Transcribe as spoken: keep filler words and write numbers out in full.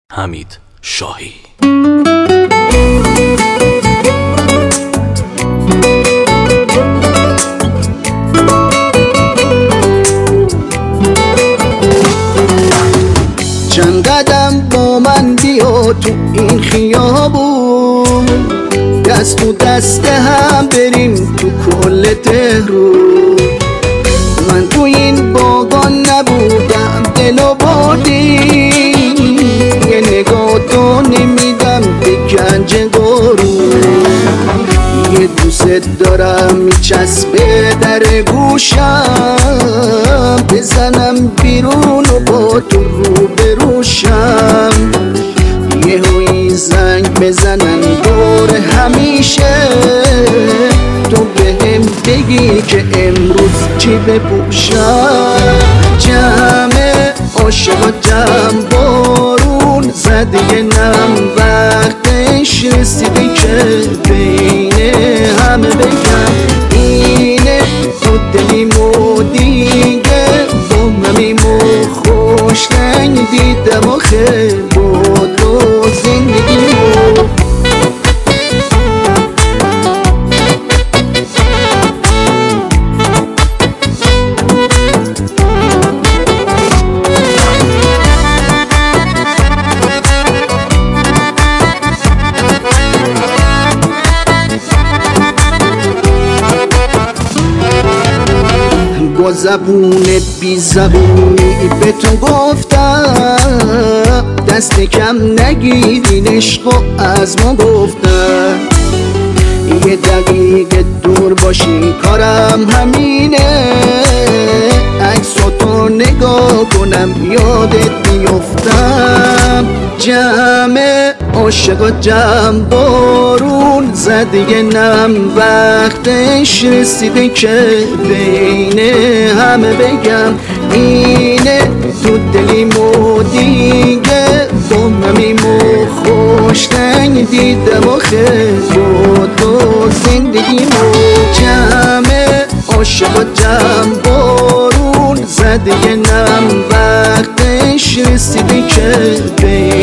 حمید شاهی. چند قدم با من بیا تو این خیابون، دست تو دست هم بریم تو کل تهرون. من تو این باغان نبودم دلو بردی، یه نگاه تو نمیدم به گنج قارون. یه دوست دارم میچسبه در گوشم، بزنم بیرون و با تو رو بروشم. یه هوی زنگ بزنن دور همیشه، تو بهم بگی که امروز چی بپوشم. جمع عاشقا جمع بارون زده نم، وقتش رسیده که بین همه بگم اینه تو دلیمو دیگه با ممیمو خوش رنگ دیدم آخه با تو زندگیمو. با زبون بی زبونی به تو گفتم، دست کم نگیرین عشقو از ما گفتم. یه دقیقه دور باشی کارم همینه، عکسو تو نگاه کنم یادت میفتم. جمع عاشقا جمع بارون زده نم، وقتش رسیده که بین همه بگم اینه تو دلیمو دیگه با ممیمو خوش رنگ دیدم آخه با تو زندگیمو. جمع عاشقا جمع بارون زده نم، وقتش رسیده که بین